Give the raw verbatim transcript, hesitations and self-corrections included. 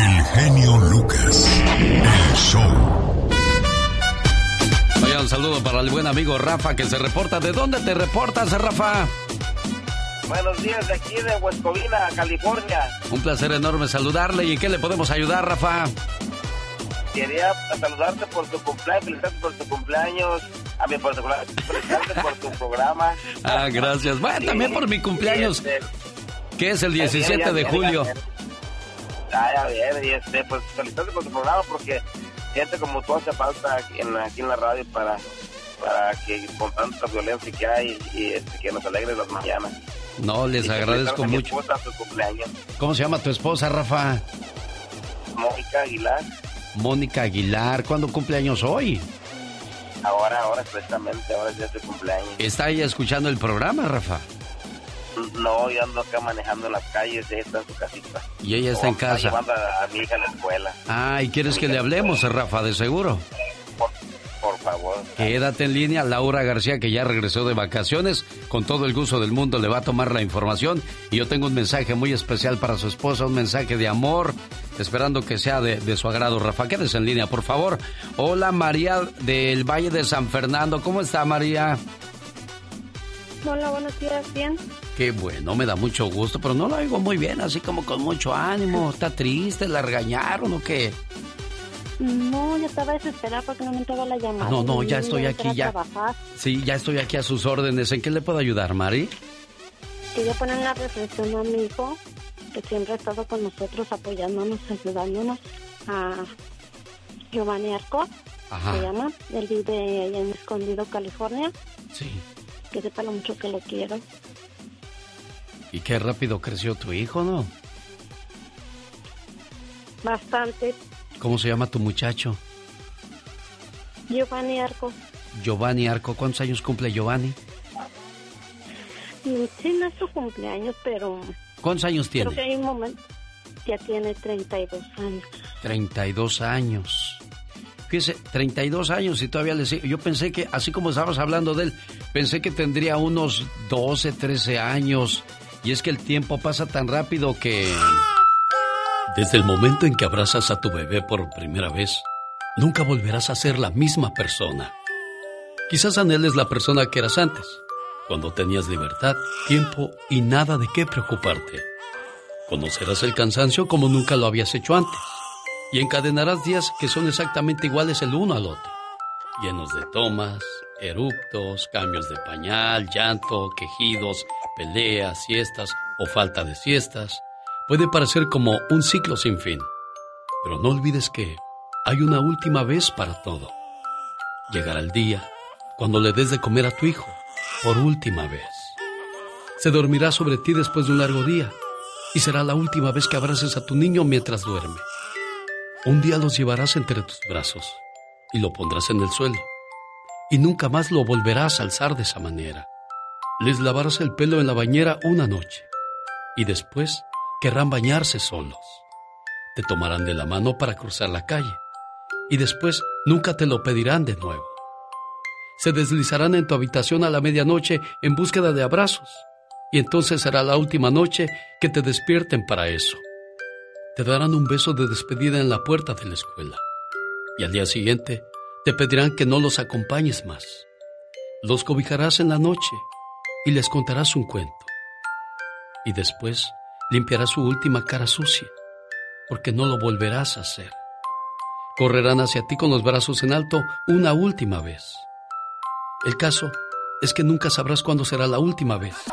El genio Lucas. El show. Vaya, un saludo para el buen amigo Rafa que se reporta. ¿De dónde te reportas, Rafa? Buenos días, de aquí de West Covina, California. Un placer enorme saludarle. ¿Y en qué le podemos ayudar, Rafa? Quería saludarte por tu cumpleaños, felicitarte por tu cumpleaños, a mi particular, felicitarte por tu programa. Ah, gracias. Bueno, sí, también por mi cumpleaños, este, que es el diecisiete de julio. Ah, ya bien, y este, pues felicitarte por tu programa porque gente como tú hace falta aquí en, aquí en la radio para, para que con tanta violencia que hay y este, que nos alegre las mañanas. No, les y agradezco mucho. Esposa, tu cumpleaños. ¿Cómo se llama tu esposa, Rafa? Mónica Aguilar. Mónica Aguilar, ¿cuándo cumple años hoy? Ahora, ahora precisamente, ahora es día de su cumpleaños. ¿Está ella escuchando el programa, Rafa? No, yo ando acá manejando en las calles, ella está en su casita. Y ella está o en casa. Está llevando a, a mi hija a la escuela. Ah, ¿y quieres que le hablemos, Rafa, de seguro? Por, por favor. Quédate en línea, Laura García, que ya regresó de vacaciones. Con todo el gusto del mundo le va a tomar la información. Y yo tengo un mensaje muy especial para su esposa, un mensaje de amor, esperando que sea de, de su agrado. Rafa, quédese en línea, por favor. Hola, María del Valle de San Fernando. ¿Cómo está, María? Hola, buenos días, bien. Qué bueno, me da mucho gusto, pero no lo oigo muy bien, así como con mucho ánimo. ¿Está triste? ¿La regañaron o qué? No, yo estaba desesperada porque no me entraba la llamada. No, no, ya estoy aquí, ya. Trabajar. Sí, ya estoy aquí a sus órdenes. ¿En qué le puedo ayudar, Mari? Quería poner una reflexión a mi hijo, que siempre ha estado con nosotros, apoyándonos, ayudándonos, a Giovanni Arco, Ajá. se llama. Él vive allá en Escondido, California. Sí. Que sepa lo mucho que lo quiero. Y qué rápido creció tu hijo, ¿no? Bastante. ¿Cómo se llama tu muchacho? Giovanni Arco. Giovanni Arco. ¿Cuántos años cumple Giovanni? Sí, no es su cumpleaños, pero... ¿Cuántos años tiene? Creo que hay un momento... Ya tiene treinta y dos años. treinta y dos años. Fíjese, treinta y dos años y todavía le sigo. Yo pensé que, así como estabas hablando de él, pensé que tendría unos doce, trece años. Y es que el tiempo pasa tan rápido que... Desde el momento en que abrazas a tu bebé por primera vez, nunca volverás a ser la misma persona. Quizás anheles la persona que eras antes, cuando tenías libertad, tiempo y nada de qué preocuparte. Conocerás el cansancio como nunca lo habías hecho antes. Y encadenarás días que son exactamente iguales el uno al otro, llenos de tomas, eruptos, cambios de pañal, llanto, quejidos, peleas, siestas o falta de siestas. Puede parecer como un ciclo sin fin, pero no olvides que hay una última vez para todo. Llegará el día cuando le des de comer a tu hijo por última vez. Se dormirá sobre ti después de un largo día y será la última vez que abraces a tu niño mientras duerme. Un día los llevarás entre tus brazos y lo pondrás en el suelo. Y nunca más lo volverás a alzar de esa manera. Les lavarás el pelo en la bañera una noche. Y después querrán bañarse solos. Te tomarán de la mano para cruzar la calle. Y después nunca te lo pedirán de nuevo. Se deslizarán en tu habitación a la medianoche en búsqueda de abrazos. Y entonces será la última noche que te despierten para eso. Te darán un beso de despedida en la puerta de la escuela. Y al día siguiente te pedirán que no los acompañes más. Los cobijarás en la noche y les contarás un cuento. Y después limpiarás su última cara sucia, porque no lo volverás a hacer. Correrán hacia ti con los brazos en alto una última vez. El caso es que nunca sabrás cuándo será la última vez.